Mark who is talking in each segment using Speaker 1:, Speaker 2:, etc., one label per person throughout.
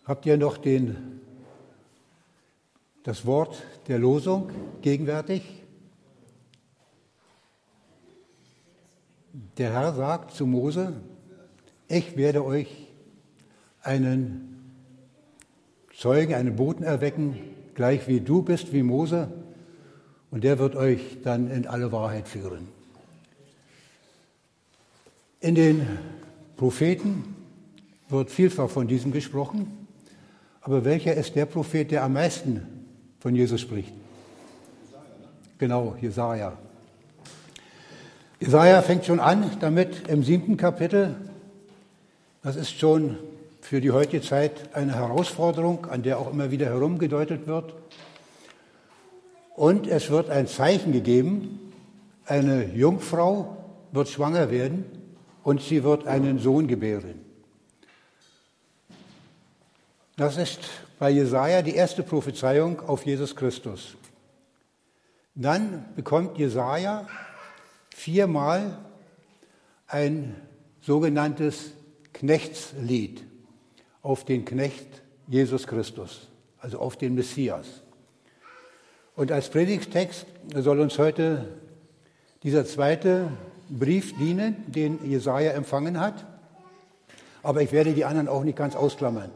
Speaker 1: Habt ihr noch das Wort der Losung gegenwärtig? Der Herr sagt zu Mose: Ich werde euch einen Zeugen, einen Boten erwecken, gleich wie du bist, wie Mose, und der wird euch dann in alle Wahrheit führen. In den Propheten wird vielfach von diesem gesprochen, aber welcher ist der Prophet, der am meisten von Jesus spricht? Genau, Jesaja. Jesaja fängt schon an damit im 7. Kapitel. Das ist schon für die heutige Zeit eine Herausforderung, an der auch immer wieder herumgedeutet wird. Und es wird ein Zeichen gegeben: Eine Jungfrau wird schwanger werden und sie wird einen Sohn gebären. Das ist bei Jesaja die erste Prophezeiung auf Jesus Christus. Dann bekommt Jesaja 4-mal ein sogenanntes Knechtslied auf den Knecht Jesus Christus, also auf den Messias. Und als Predigttext soll uns heute dieser zweite Brief dienen, den Jesaja empfangen hat. Aber ich werde die anderen auch nicht ganz ausklammern.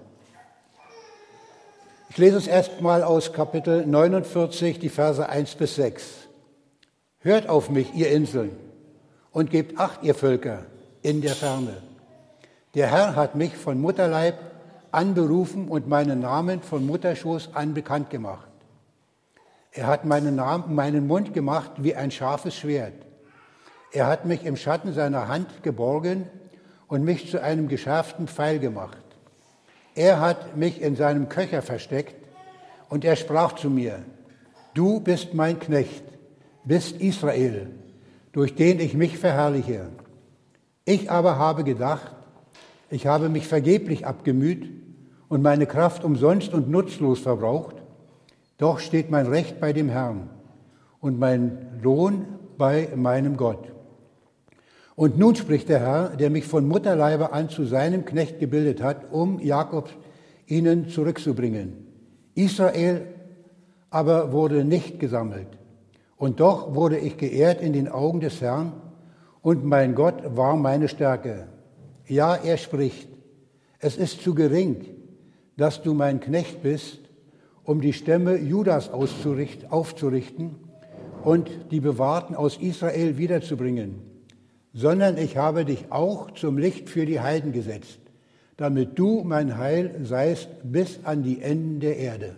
Speaker 1: Ich lese es erstmal aus Kapitel 49, die Verse 1 bis 6. Hört auf mich, ihr Inseln, und gebt Acht, ihr Völker, in der Ferne. Der Herr hat mich von Mutterleib an berufen und meinen Namen von Mutterschoß an bekannt gemacht. Er hat meinen Mund gemacht wie ein scharfes Schwert. Er hat mich im Schatten seiner Hand geborgen und mich zu einem geschärften Pfeil gemacht. Er hat mich in seinem Köcher versteckt und er sprach zu mir: Du bist mein Knecht, bist Israel, durch den ich mich verherrliche. Ich aber habe gedacht, ich habe mich vergeblich abgemüht und meine Kraft umsonst und nutzlos verbraucht. Doch steht mein Recht bei dem Herrn und mein Lohn bei meinem Gott. Und nun spricht der Herr, der mich von Mutterleibe an zu seinem Knecht gebildet hat, um Jakob ihnen zurückzubringen. Israel aber wurde nicht gesammelt. Und doch wurde ich geehrt in den Augen des Herrn, und mein Gott war meine Stärke. Ja, er spricht: Es ist zu gering, dass du mein Knecht bist, um die Stämme Judas aufzurichten und die Bewahrten aus Israel wiederzubringen, sondern ich habe dich auch zum Licht für die Heiden gesetzt, damit du mein Heil seist bis an die Enden der Erde.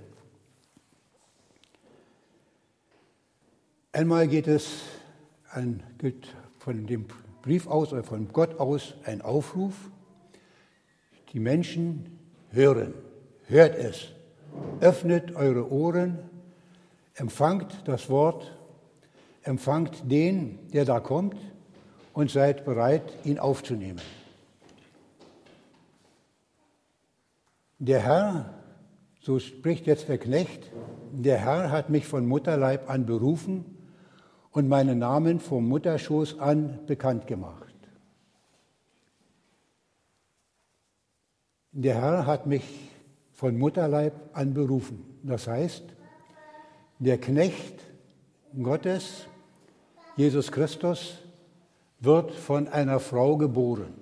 Speaker 1: Einmal geht von dem Brief aus oder von Gott aus ein Aufruf: Die Menschen hören, hört es, öffnet eure Ohren, empfangt das Wort, empfangt den, der da kommt, und seid bereit, ihn aufzunehmen. Der Herr, so spricht jetzt der Knecht, der Herr hat mich von Mutterleib an berufen und meinen Namen vom Mutterschoß an bekannt gemacht. Der Herr hat mich von Mutterleib an berufen. Das heißt, der Knecht Gottes, Jesus Christus, wird von einer Frau geboren.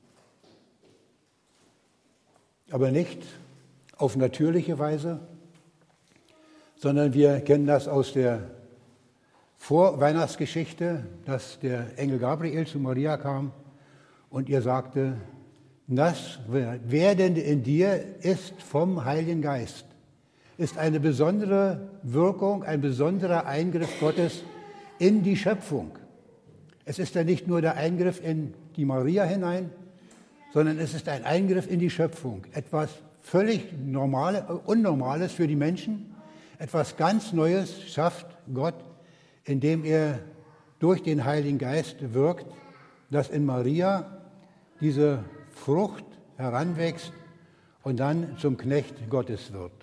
Speaker 1: Aber nicht auf natürliche Weise, sondern wir kennen das aus der Vorweihnachtsgeschichte, dass der Engel Gabriel zu Maria kam und ihr sagte: Das Werdende in dir ist vom Heiligen Geist. Ist eine besondere Wirkung, ein besonderer Eingriff Gottes in die Schöpfung. Es ist ja nicht nur der Eingriff in die Maria hinein, sondern es ist ein Eingriff in die Schöpfung. Etwas völlig Unnormales für die Menschen, etwas ganz Neues schafft Gott, indem er durch den Heiligen Geist wirkt, dass in Maria diese Frucht heranwächst und dann zum Knecht Gottes wird.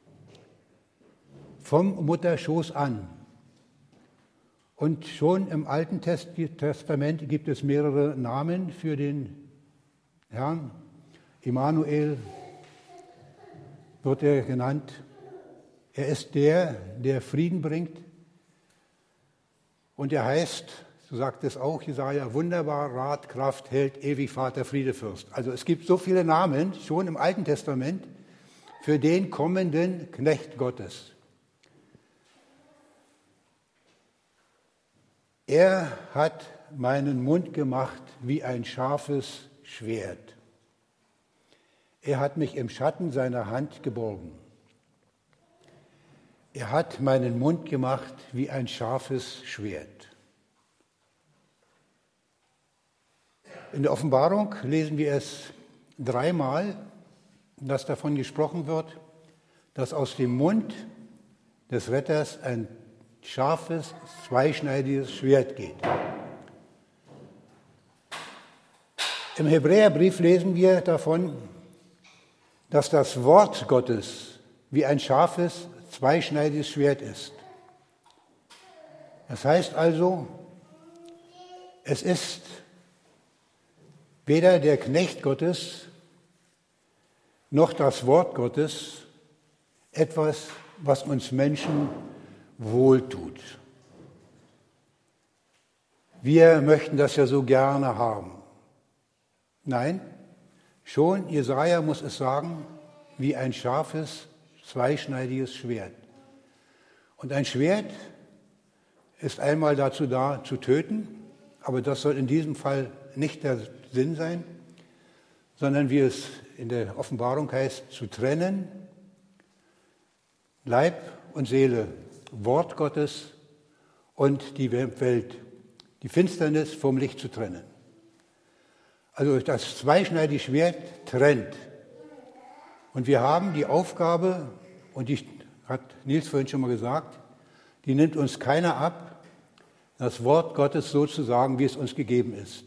Speaker 1: Vom Mutterschoß an. Und schon im Alten Testament gibt es mehrere Namen für den Herrn: Immanuel, wird er genannt. Er ist der, der Frieden bringt. Und er heißt, so sagt es auch Jesaja, wunderbar, Rat, Kraft, Held, ewig Vater, Friedefürst. Also es gibt so viele Namen schon im Alten Testament für den kommenden Knecht Gottes. Er hat meinen Mund gemacht wie ein scharfes Schwert. Er hat mich im Schatten seiner Hand geborgen. Er hat meinen Mund gemacht wie ein scharfes Schwert. In der Offenbarung lesen wir es 3-mal, dass davon gesprochen wird, dass aus dem Mund des Retters ein scharfes, zweischneidiges Schwert geht. Im Hebräerbrief lesen wir davon, dass das Wort Gottes wie ein scharfes, zweischneidiges Schwert ist. Das heißt also, es ist weder der Knecht Gottes noch das Wort Gottes etwas, was uns Menschen wohltut. Wir möchten das ja so gerne haben. Nein, schon Jesaja muss es sagen, wie ein scharfes, zweischneidiges Schwert. Und ein Schwert ist einmal dazu da, zu töten, aber das soll in diesem Fall nicht der Sinn sein, sondern wie es in der Offenbarung heißt, zu trennen, Leib und Seele, Wort Gottes und die Welt, die Finsternis vom Licht zu trennen. Also das zweischneidige Schwert trennt. Und wir haben die Aufgabe, und die hat Nils vorhin schon mal gesagt, die nimmt uns keiner ab, das Wort Gottes so zu sagen, wie es uns gegeben ist.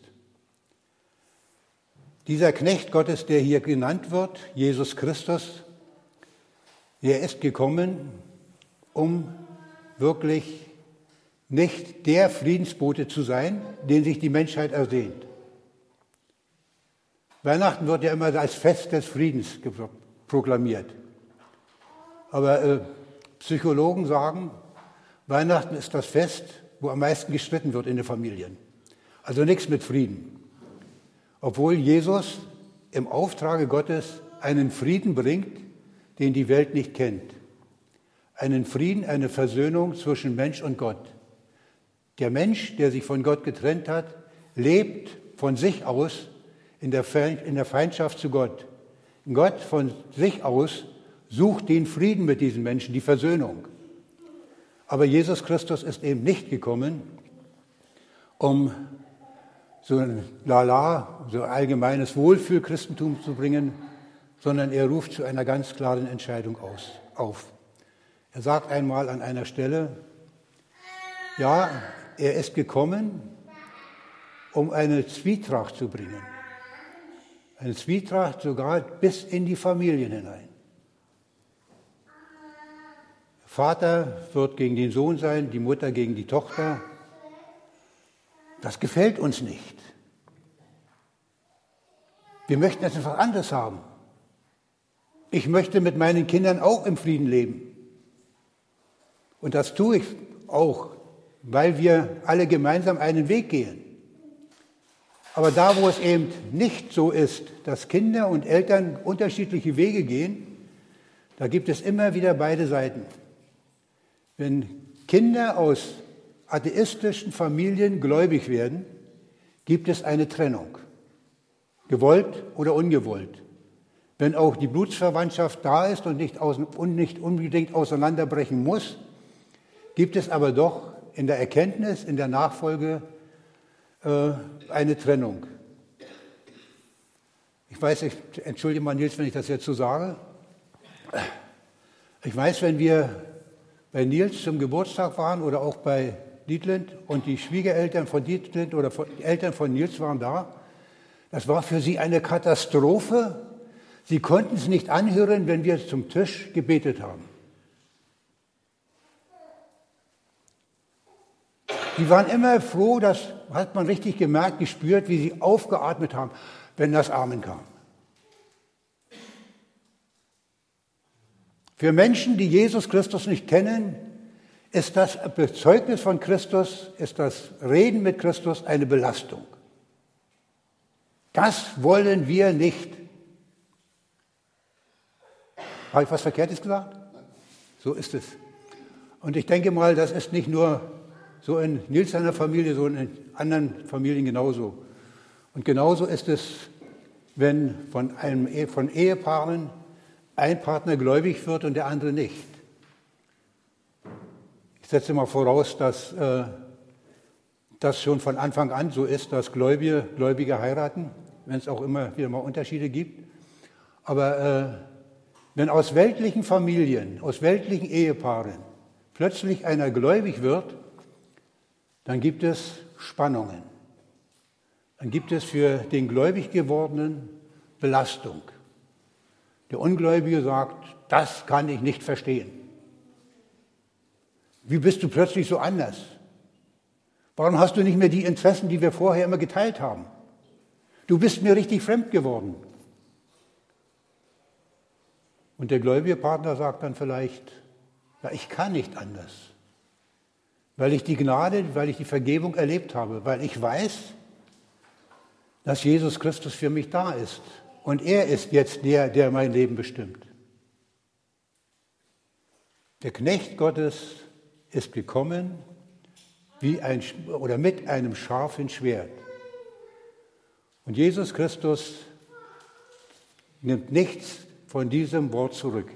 Speaker 1: Dieser Knecht Gottes, der hier genannt wird, Jesus Christus, er ist gekommen, um wirklich nicht der Friedensbote zu sein, den sich die Menschheit ersehnt. Weihnachten wird ja immer als Fest des Friedens proklamiert. Aber Psychologen sagen, Weihnachten ist das Fest, wo am meisten gestritten wird in den Familien. Also nichts mit Frieden. Obwohl Jesus im Auftrage Gottes einen Frieden bringt, den die Welt nicht kennt. Einen Frieden, eine Versöhnung zwischen Mensch und Gott. Der Mensch, der sich von Gott getrennt hat, lebt von sich aus in der Feindschaft zu Gott. Gott von sich aus sucht den Frieden mit diesen Menschen, die Versöhnung. Aber Jesus Christus ist eben nicht gekommen, um so ein so allgemeines Wohlfühl-Christentum zu bringen, sondern er ruft zu einer ganz klaren Entscheidung auf. Er sagt einmal an einer Stelle, ja, er ist gekommen, um eine Zwietracht zu bringen. Eine Zwietracht sogar bis in die Familien hinein. Der Vater wird gegen den Sohn sein, die Mutter gegen die Tochter. Das gefällt uns nicht. Wir möchten etwas anderes haben. Ich möchte mit meinen Kindern auch im Frieden leben. Und das tue ich auch, weil wir alle gemeinsam einen Weg gehen. Aber da, wo es eben nicht so ist, dass Kinder und Eltern unterschiedliche Wege gehen, da gibt es immer wieder beide Seiten. Wenn Kinder aus atheistischen Familien gläubig werden, gibt es eine Trennung, gewollt oder ungewollt. Wenn auch die Blutsverwandtschaft da ist und nicht unbedingt auseinanderbrechen muss, gibt es aber doch in der Erkenntnis, in der Nachfolge eine Trennung. Ich weiß, entschuldige mal Nils, wenn ich das jetzt so sage. Ich weiß, wenn wir bei Nils zum Geburtstag waren oder auch bei Dietlind und die Schwiegereltern von Dietlind oder die Eltern von Nils waren da, das war für sie eine Katastrophe. Sie konnten es nicht anhören, wenn wir zum Tisch gebetet haben. Die waren immer froh, das hat man richtig gemerkt, gespürt, wie sie aufgeatmet haben, wenn das Amen kam. Für Menschen, die Jesus Christus nicht kennen, ist das Bezeugnis von Christus, ist das Reden mit Christus eine Belastung. Das wollen wir nicht. Habe ich was Verkehrtes gesagt? So ist es. Und ich denke mal, das ist nicht nur so in Nils seiner Familie, sondern in anderen Familien genauso. Und genauso ist es, wenn von Ehepaaren ein Partner gläubig wird und der andere nicht. Ich setze mal voraus, dass das schon von Anfang an so ist, dass Gläubige heiraten, wenn es auch immer wieder mal Unterschiede gibt. Aber wenn aus weltlichen Familien, aus weltlichen Ehepaaren plötzlich einer gläubig wird, dann gibt es Spannungen. Dann gibt es für den gläubig gewordenen Belastung. Der Ungläubige sagt, das kann ich nicht verstehen. Wie bist du plötzlich so anders? Warum hast du nicht mehr die Interessen, die wir vorher immer geteilt haben? Du bist mir richtig fremd geworden. Und der gläubige Partner sagt dann vielleicht, ja, ich kann nicht anders, weil ich die Gnade, weil ich die Vergebung erlebt habe, weil ich weiß, dass Jesus Christus für mich da ist. Und er ist jetzt der mein Leben bestimmt. Der Knecht Gottes ist gekommen mit einem scharfen Schwert. Und Jesus Christus nimmt nichts von diesem Wort zurück.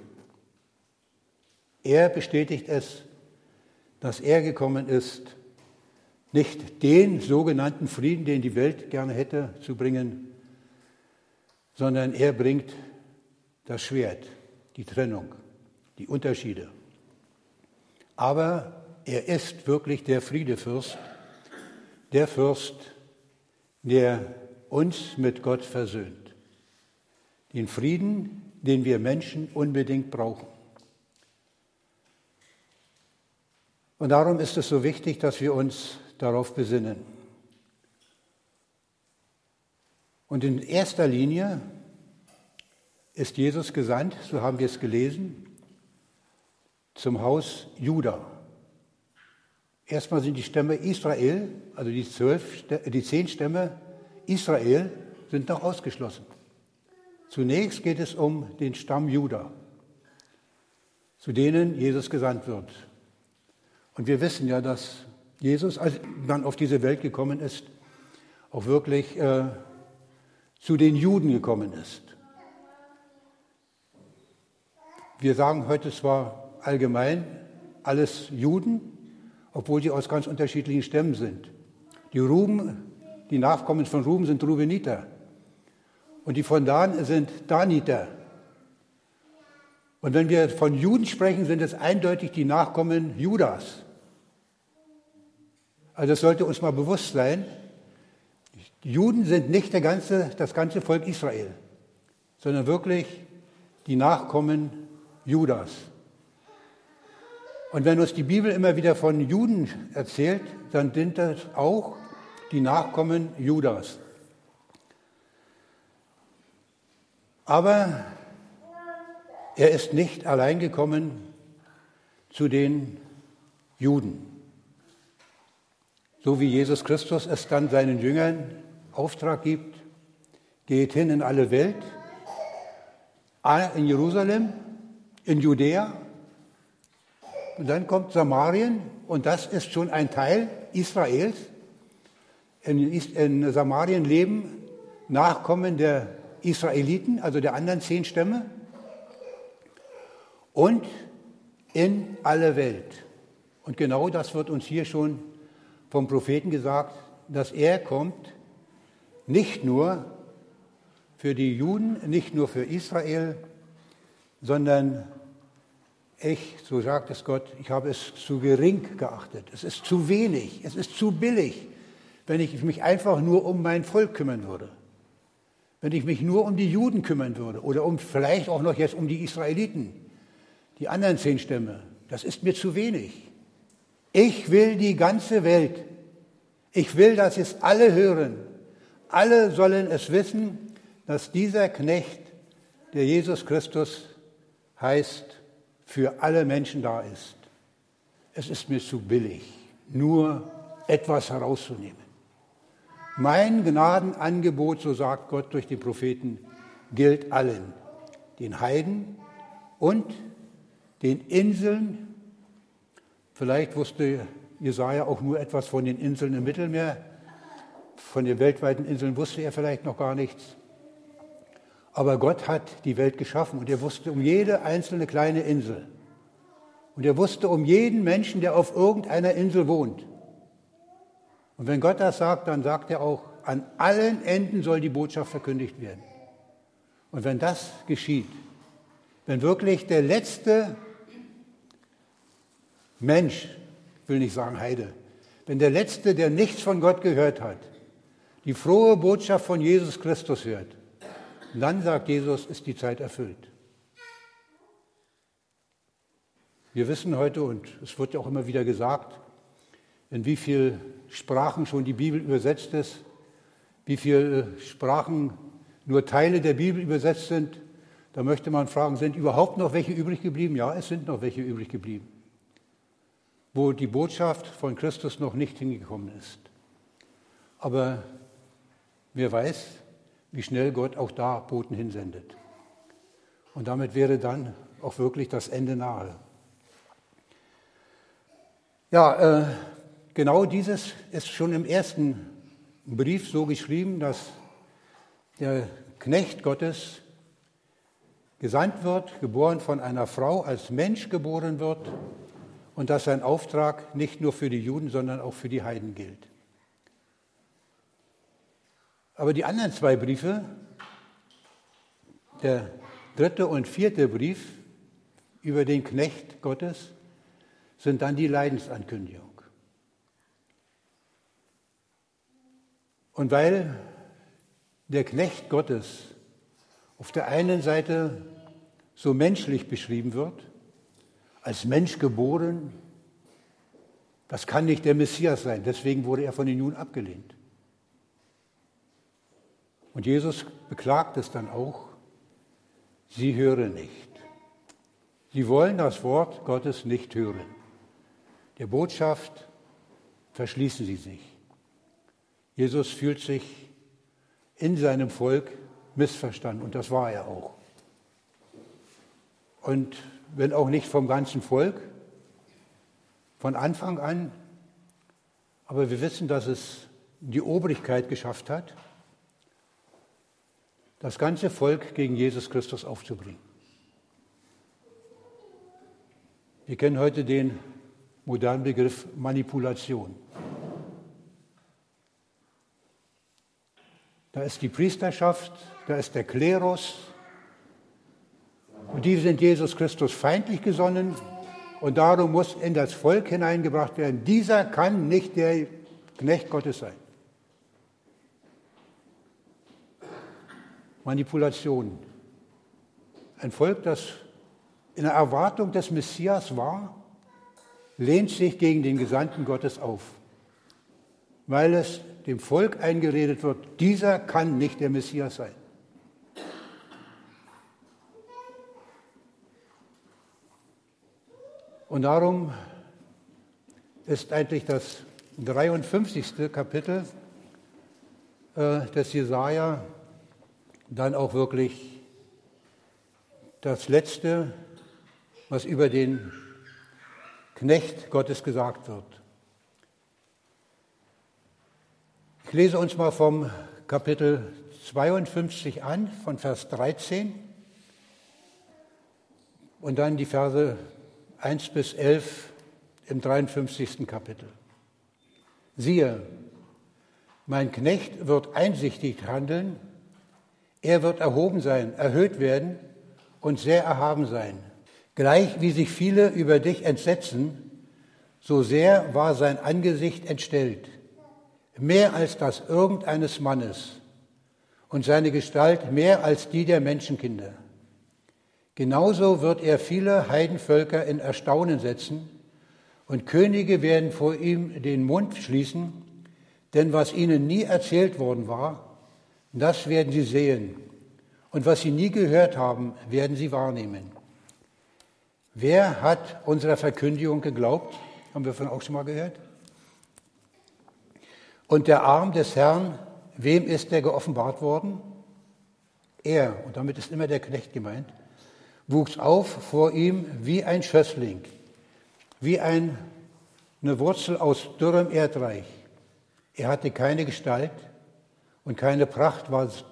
Speaker 1: Er bestätigt es, dass er gekommen ist, nicht den sogenannten Frieden, den die Welt gerne hätte, zu bringen, sondern er bringt das Schwert, die Trennung, die Unterschiede. Aber er ist wirklich der Friedefürst, der Fürst, der uns mit Gott versöhnt. Den Frieden, den wir Menschen unbedingt brauchen. Und darum ist es so wichtig, dass wir uns darauf besinnen. Und in erster Linie ist Jesus gesandt, so haben wir es gelesen, zum Haus Juda. Erstmal sind die Stämme Israel, also die 10 Stämme Israel, sind noch ausgeschlossen. Zunächst geht es um den Stamm Juda, zu denen Jesus gesandt wird. Und wir wissen ja, dass Jesus, als er dann auf diese Welt gekommen ist, auch wirklich zu den Juden gekommen ist. Wir sagen heute zwar allgemein alles Juden, obwohl sie aus ganz unterschiedlichen Stämmen sind. Die Nachkommen von Ruben sind Rubeniter und die von Dan sind Daniter. Und wenn wir von Juden sprechen, sind es eindeutig die Nachkommen Judas. Also das sollte uns mal bewusst sein. Die Juden sind nicht das ganze Volk Israel, sondern wirklich die Nachkommen Judas. Und wenn uns die Bibel immer wieder von Juden erzählt, dann sind das auch die Nachkommen Judas. Aber er ist nicht allein gekommen zu den Juden. So wie Jesus Christus es dann seinen Jüngern Auftrag gibt, geht hin in alle Welt, in Jerusalem, in Judäa, und dann kommt Samarien, und das ist schon ein Teil Israels. In Samarien leben Nachkommen der Israeliten, also der anderen 10 Stämme, und in alle Welt. Und genau das wird uns hier schon vom Propheten gesagt, dass er kommt, nicht nur für die Juden, nicht nur für Israel, sondern so sagt es Gott, ich habe es zu gering geachtet. Es ist zu wenig, es ist zu billig, wenn ich mich einfach nur um mein Volk kümmern würde. Wenn ich mich nur um die Juden kümmern würde oder vielleicht auch noch jetzt um die Israeliten, die anderen 10 Stämme. Das ist mir zu wenig. Ich will die ganze Welt. Ich will, dass es alle hören. Alle sollen es wissen, dass dieser Knecht, der Jesus Christus heißt, für alle Menschen da ist. Es ist mir zu billig, nur etwas herauszunehmen. Mein Gnadenangebot, so sagt Gott durch die Propheten, gilt allen, den Heiden und den Inseln. Vielleicht wusste Jesaja auch nur etwas von den Inseln im Mittelmeer. Von den weltweiten Inseln wusste er vielleicht noch gar nichts. Aber Gott hat die Welt geschaffen und er wusste um jede einzelne kleine Insel. Und er wusste um jeden Menschen, der auf irgendeiner Insel wohnt. Und wenn Gott das sagt, dann sagt er auch, an allen Enden soll die Botschaft verkündigt werden. Und wenn das geschieht, wenn wirklich der letzte Mensch, ich will nicht sagen Heide, wenn der letzte, der nichts von Gott gehört hat, die frohe Botschaft von Jesus Christus hört, dann, sagt Jesus, ist die Zeit erfüllt. Wir wissen heute, und es wird ja auch immer wieder gesagt, in wie vielen Sprachen schon die Bibel übersetzt ist, wie viele Sprachen nur Teile der Bibel übersetzt sind. Da möchte man fragen, sind überhaupt noch welche übrig geblieben? Ja, es sind noch welche übrig geblieben, wo die Botschaft von Christus noch nicht hingekommen ist. Aber wer weiß, wie schnell Gott auch da Boten hinsendet. Und damit wäre dann auch wirklich das Ende nahe. Ja, genau dieses ist schon im ersten Brief so geschrieben, dass der Knecht Gottes gesandt wird, geboren von einer Frau, als Mensch geboren wird und dass sein Auftrag nicht nur für die Juden, sondern auch für die Heiden gilt. Aber die anderen zwei Briefe, der 3. und 4. Brief über den Knecht Gottes, sind dann die Leidensankündigung. Und weil der Knecht Gottes auf der einen Seite so menschlich beschrieben wird, als Mensch geboren, das kann nicht der Messias sein, deswegen wurde er von den Juden abgelehnt. Und Jesus beklagt es dann auch, sie hören nicht. Sie wollen das Wort Gottes nicht hören. Der Botschaft verschließen sie sich. Jesus fühlt sich in seinem Volk missverstanden und das war er auch. Und wenn auch nicht vom ganzen Volk, von Anfang an, aber wir wissen, dass es die Obrigkeit geschafft hat, das ganze Volk gegen Jesus Christus aufzubringen. Wir kennen heute den modernen Begriff Manipulation. Da ist die Priesterschaft, da ist der Klerus und die sind Jesus Christus feindlich gesonnen und darum muss in das Volk hineingebracht werden, dieser kann nicht der Knecht Gottes sein. Manipulation. Ein Volk, das in der Erwartung des Messias war, lehnt sich gegen den Gesandten Gottes auf, weil es dem Volk eingeredet wird, dieser kann nicht der Messias sein. Und darum ist eigentlich das 53. Kapitel des Jesaja dann auch wirklich das Letzte, was über den Knecht Gottes gesagt wird. Ich lese uns mal vom Kapitel 52 an, von Vers 13 und dann die Verse 1 bis 11 im 53. Kapitel. Siehe, mein Knecht wird einsichtig handeln, er wird erhoben sein, erhöht werden und sehr erhaben sein. Gleich wie sich viele über dich entsetzen, so sehr war sein Angesicht entstellt, mehr als das irgendeines Mannes und seine Gestalt mehr als die der Menschenkinder. Genauso wird er viele Heidenvölker in Erstaunen setzen und Könige werden vor ihm den Mund schließen, denn was ihnen nie erzählt worden war, das werden sie sehen und was sie nie gehört haben, werden sie wahrnehmen. Wer hat unserer Verkündigung geglaubt? Haben wir von auch schon mal gehört. Und der Arm des Herrn, wem ist der geoffenbart worden? Er, und damit ist immer der Knecht gemeint, wuchs auf vor ihm wie ein Schössling, wie eine Wurzel aus dürrem Erdreich. Er hatte keine Gestalt und keine Pracht.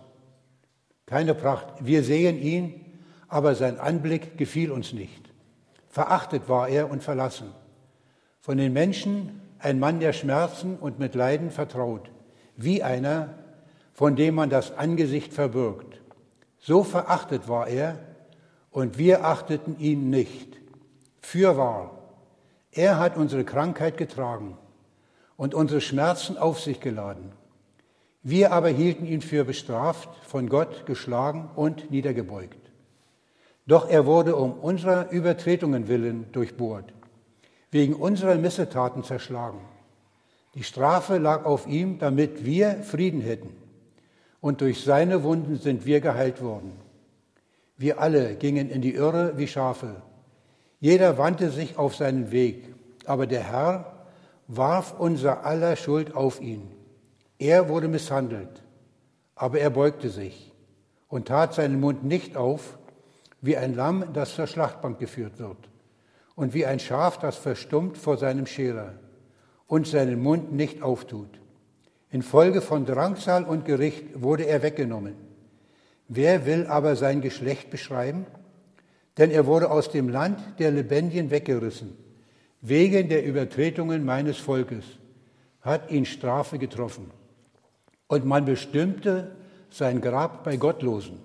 Speaker 1: Wir sehen ihn, aber sein Anblick gefiel uns nicht. Verachtet war er und verlassen. Von den Menschen ein Mann der Schmerzen und mit Leiden vertraut, wie einer, von dem man das Angesicht verbirgt. So verachtet war er, und wir achteten ihn nicht. Fürwahr, er hat unsere Krankheit getragen und unsere Schmerzen auf sich geladen. Wir aber hielten ihn für bestraft, von Gott geschlagen und niedergebeugt. Doch er wurde um unserer Übertretungen willen durchbohrt, wegen unserer Missetaten zerschlagen. Die Strafe lag auf ihm, damit wir Frieden hätten. Und durch seine Wunden sind wir geheilt worden. Wir alle gingen in die Irre wie Schafe. Jeder wandte sich auf seinen Weg. Aber der Herr warf unser aller Schuld auf ihn. Er wurde misshandelt, aber er beugte sich und tat seinen Mund nicht auf, wie ein Lamm, das zur Schlachtbank geführt wird, und wie ein Schaf, das verstummt vor seinem Scherer und seinen Mund nicht auftut. Infolge von Drangsal und Gericht wurde er weggenommen. Wer will aber sein Geschlecht beschreiben? Denn er wurde aus dem Land der Lebendigen weggerissen. Wegen der Übertretungen meines Volkes hat ihn Strafe getroffen. Und man bestimmte sein Grab bei Gottlosen.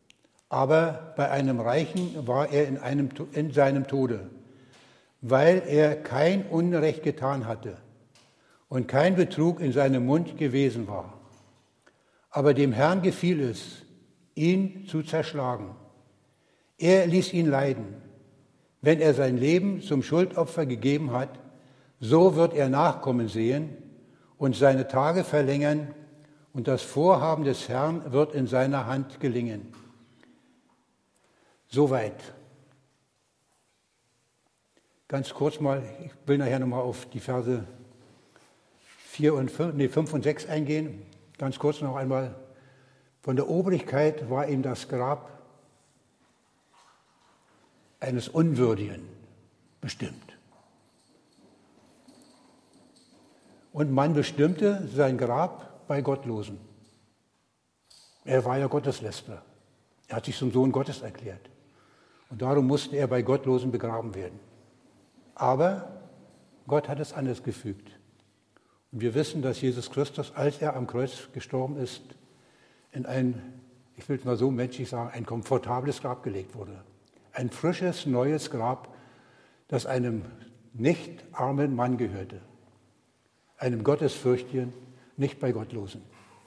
Speaker 1: Aber bei einem Reichen war er in seinem Tode, weil er kein Unrecht getan hatte und kein Betrug in seinem Mund gewesen war. Aber dem Herrn gefiel es, ihn zu zerschlagen. Er ließ ihn leiden. Wenn er sein Leben zum Schuldopfer gegeben hat, so wird er Nachkommen sehen und seine Tage verlängern, und das Vorhaben des Herrn wird in seiner Hand gelingen. Soweit. Ganz kurz mal, ich will nachher nochmal auf die Verse 5 und 6 eingehen. Ganz kurz noch einmal. Von der Obrigkeit war ihm das Grab eines Unwürdigen bestimmt. Und man bestimmte sein Grab bei Gottlosen. Er war ja Gotteslästerer. Er hat sich zum Sohn Gottes erklärt. Und darum musste er bei Gottlosen begraben werden. Aber Gott hat es anders gefügt. Und wir wissen, dass Jesus Christus, als er am Kreuz gestorben ist, in ein, ich will es mal so menschlich sagen, ein komfortables Grab gelegt wurde. Ein frisches, neues Grab, das einem nicht armen Mann gehörte. Einem Gottesfürchtigen, nicht bei Gottlosen.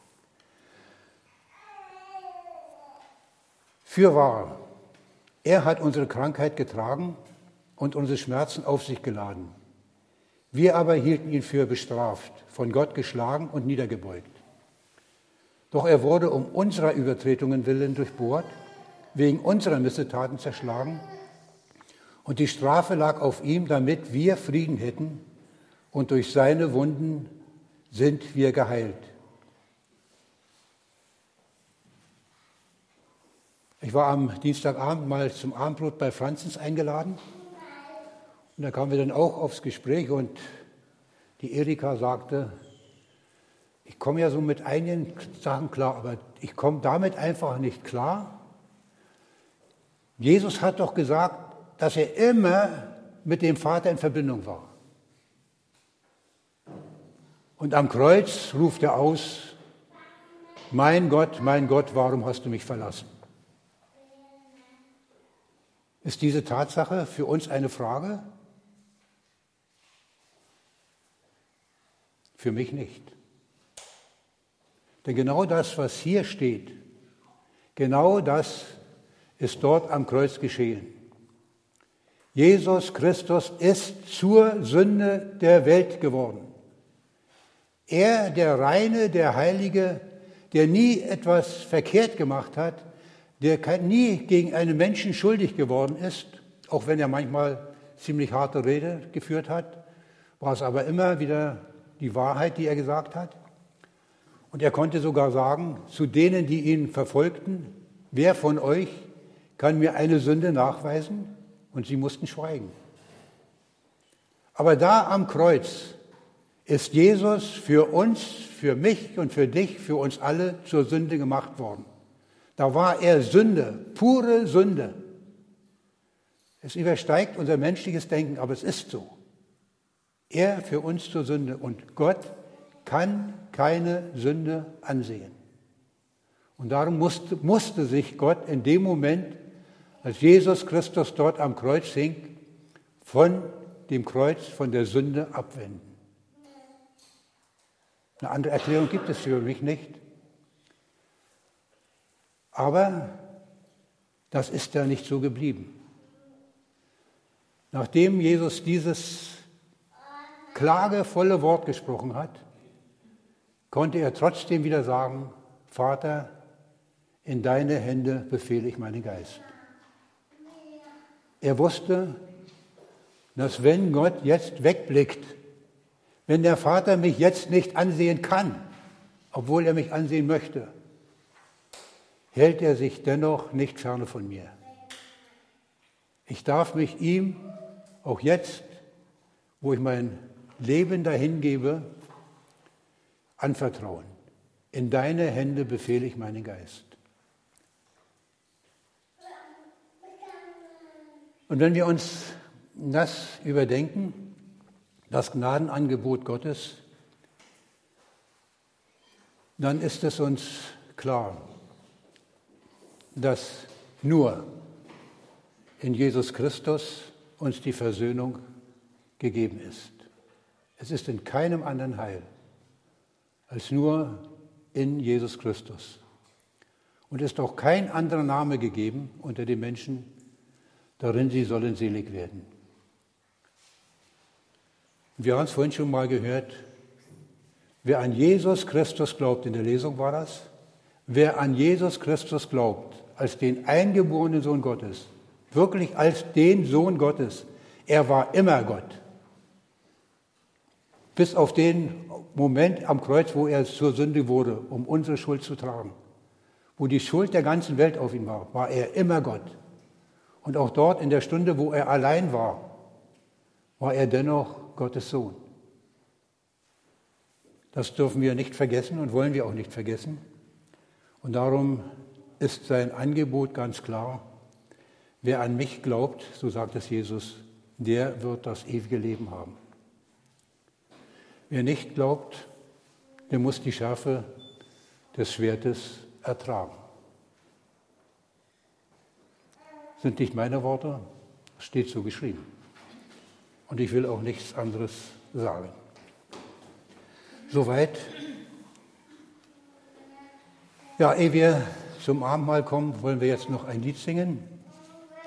Speaker 1: Fürwahr, er hat unsere Krankheit getragen und unsere Schmerzen auf sich geladen. Wir aber hielten ihn für bestraft, von Gott geschlagen und niedergebeugt. Doch er wurde um unserer Übertretungen willen durchbohrt, wegen unserer Missetaten zerschlagen, und die Strafe lag auf ihm, damit wir Frieden hätten, und durch seine Wunden sind wir geheilt. Ich war am Dienstagabend mal zum Abendbrot bei Franzens eingeladen und da kamen wir dann auch aufs Gespräch und die Erika sagte, ich komme ja so mit einigen Sachen klar, aber ich komme damit einfach nicht klar. Jesus hat doch gesagt, dass er immer mit dem Vater in Verbindung war. Und am Kreuz ruft er aus, mein Gott, warum hast du mich verlassen? Ist diese Tatsache für uns eine Frage? Für mich nicht. Denn genau das, was hier steht, genau das ist dort am Kreuz geschehen. Jesus Christus ist zur Sünde der Welt geworden. Er, der Reine, der Heilige, der nie etwas verkehrt gemacht hat, der nie gegen einen Menschen schuldig geworden ist, auch wenn er manchmal ziemlich harte Rede geführt hat, war es aber immer wieder die Wahrheit, die er gesagt hat. Und er konnte sogar sagen zu denen, die ihn verfolgten, wer von euch kann mir eine Sünde nachweisen? Und sie mussten schweigen. Aber da am Kreuz ist Jesus für uns, für mich und für dich, für uns alle zur Sünde gemacht worden. Da war er Sünde, pure Sünde. Es übersteigt unser menschliches Denken, aber es ist so. Er für uns zur Sünde und Gott kann keine Sünde ansehen. Und darum musste sich Gott in dem Moment, als Jesus Christus dort am Kreuz hing, von dem Kreuz, von der Sünde abwenden. Eine andere Erklärung gibt es für mich nicht. Aber das ist ja nicht so geblieben. Nachdem Jesus dieses klagevolle Wort gesprochen hat, konnte er trotzdem wieder sagen, Vater, in deine Hände befehle ich meinen Geist. Er wusste, dass wenn Gott jetzt wegblickt, wenn der Vater mich jetzt nicht ansehen kann, obwohl er mich ansehen möchte, hält er sich dennoch nicht ferne von mir. Ich darf mich ihm auch jetzt, wo ich mein Leben dahin gebe, anvertrauen. In deine Hände befehle ich meinen Geist. Und wenn wir uns das überdenken, das Gnadenangebot Gottes, dann ist es uns klar, dass nur in Jesus Christus uns die Versöhnung gegeben ist. Es ist in keinem anderen Heil als nur in Jesus Christus. Und es ist auch kein anderer Name gegeben unter den Menschen, darin sie sollen selig werden. Wir haben es vorhin schon mal gehört, wer an Jesus Christus glaubt, in der Lesung war das, wer an Jesus Christus glaubt, als den eingeborenen Sohn Gottes, wirklich als den Sohn Gottes, er war immer Gott. Bis auf den Moment am Kreuz, wo er zur Sünde wurde, um unsere Schuld zu tragen. Wo die Schuld der ganzen Welt auf ihn war, war er immer Gott. Und auch dort in der Stunde, wo er allein war, war er dennoch Gottes Sohn. Das dürfen wir nicht vergessen und wollen wir auch nicht vergessen. Und darum ist sein Angebot ganz klar. Wer an mich glaubt, so sagt es Jesus, der wird das ewige Leben haben. Wer nicht glaubt, der muss die Schärfe des Schwertes ertragen. Sind nicht meine Worte, steht so geschrieben. Und ich will auch nichts anderes sagen. Soweit. Ja, ehe wir zum Abendmahl kommen, wollen wir jetzt noch ein Lied singen.